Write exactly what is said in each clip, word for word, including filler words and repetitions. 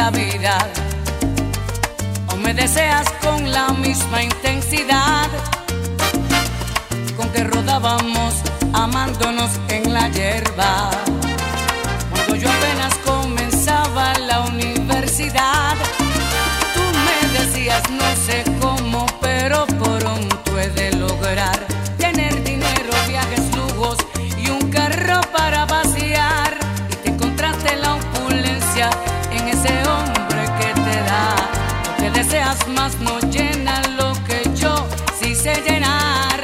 la vida. O me deseas con la misma intensidad con que rodábamos amándonos en la hierba. Cuando yo apenas comenzaba la universidad, tú me decías no sé cómo, pero pronto he de lograr tener dinero, viajes, lujos y un carro para vaciar. Y te encontraste la opulencia en ese hombre que te da lo que deseas, más no llena lo que yo sí sé llenar.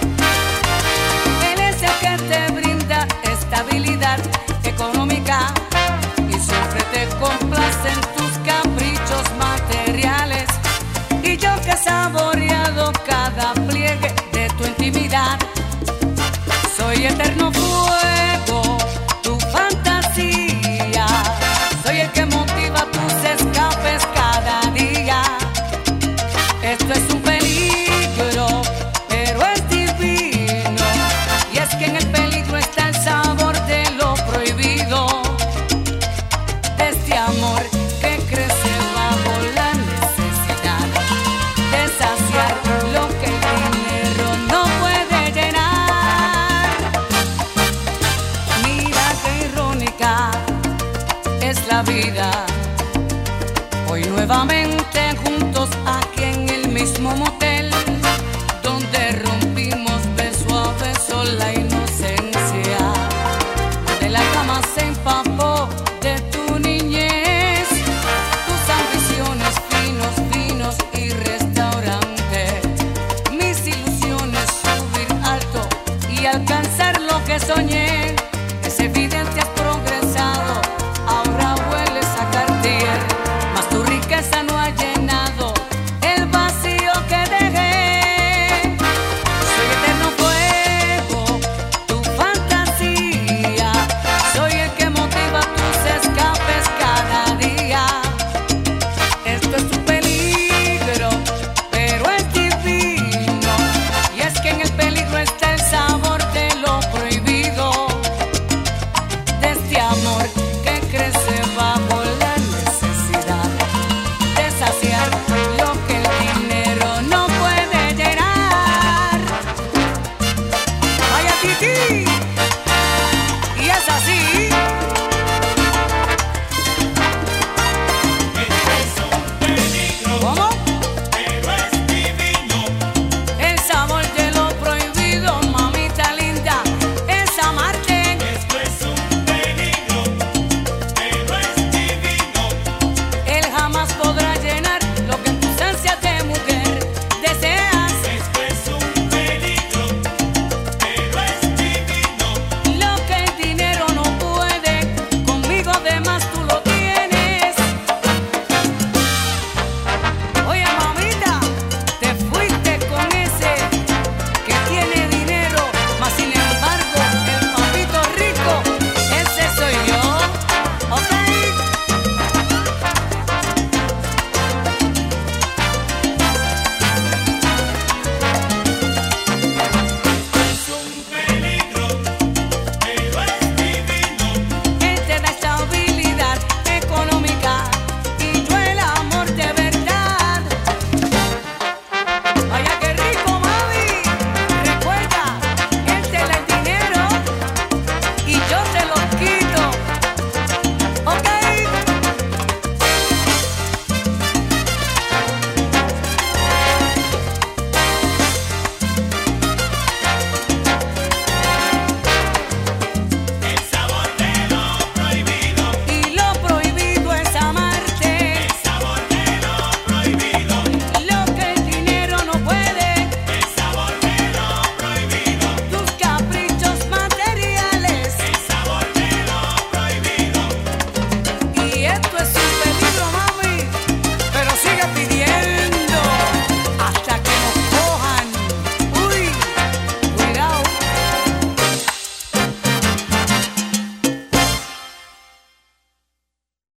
Él es el que te brinda estabilidad económica y siempre te complace en tus caprichos materiales. Y yo que he saboreado cada pliegue de tu intimidad, soy eterno fuego, tu fantasía, soy el que motiva tus escapes cada día. Esto es un peligro, pero es divino, y es que en el peligro está el sabor de lo prohibido, de este amor que crece bajo la necesidad de saciar lo que el dinero no puede llenar. Mira qué irónica es la vida, hoy nuevamente juntos aquí en el mismo motel, donde rompimos beso a beso la inocencia, donde la cama se empapó de tu niñez, tus ambiciones, finos, vinos y restaurante, mis ilusiones subir alto y alcanzar lo que soñé.